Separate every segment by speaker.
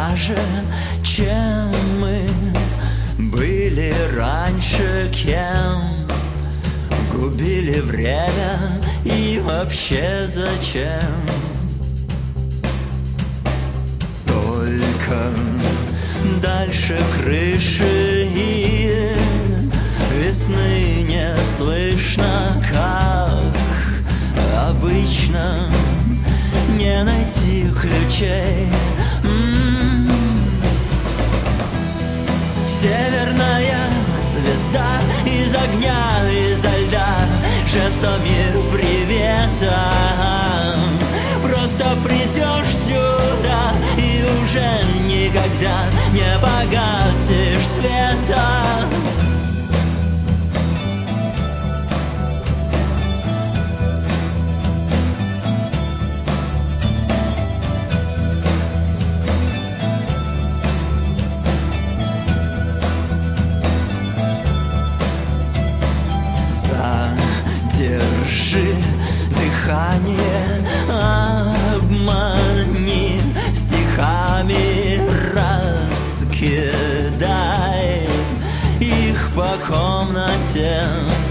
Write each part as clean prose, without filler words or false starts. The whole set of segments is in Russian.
Speaker 1: же, чем мы были раньше, кем губили время и вообще зачем. Только дальше крыши и весны не слышно, как обычно, не найти ключей. Северная звезда из огня, изо льда, жестами привета. Просто придешь сюда и уже никогда не погасишь света. Держи дыхание, обмани стихами, раскидай их по комнате.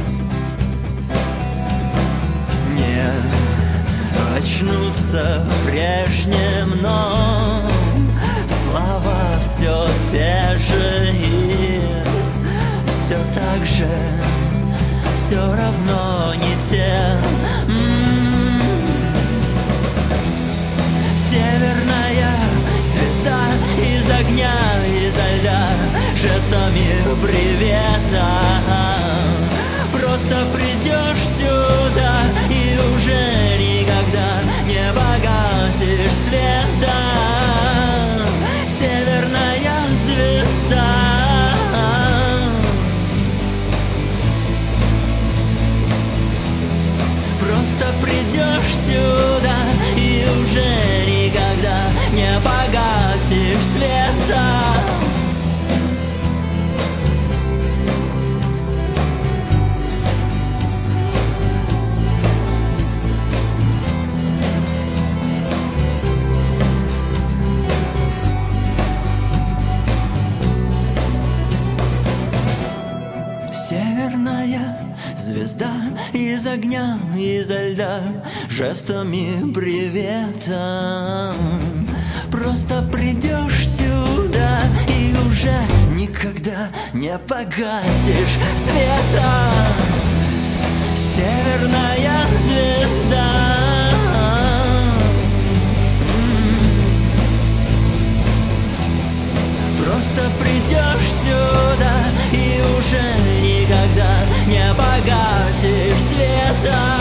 Speaker 1: Не очнуться прежним, но слова все те же и все так же. Все равно не те. Северная звезда из огня, изо льда, жестами привета. Просто придешь сюда и уже никогда не погасишь света. Северная звезда. Просто придешь сюда и уже никогда не погасишь света. Северная звезда из огня, изо льда, жестами привета. Просто придешь сюда и уже никогда не погасишь света. Северная звезда. Просто придешь сюда и уже никогда не погасишь света.